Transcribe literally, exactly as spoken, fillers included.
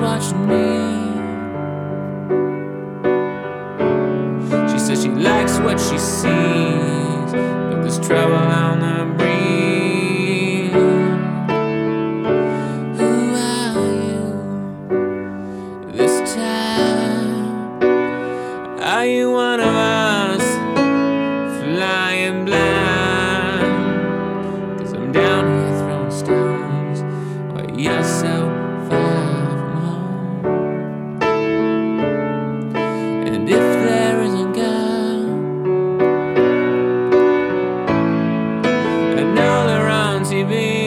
watching me. She says she likes what she sees, but there's trouble on the breeze. Who are you this time? Are you one of us, flying blind? 'Cause I'm down here throwing stones while you're so far from home. And if there isn't God, I know they're on T V.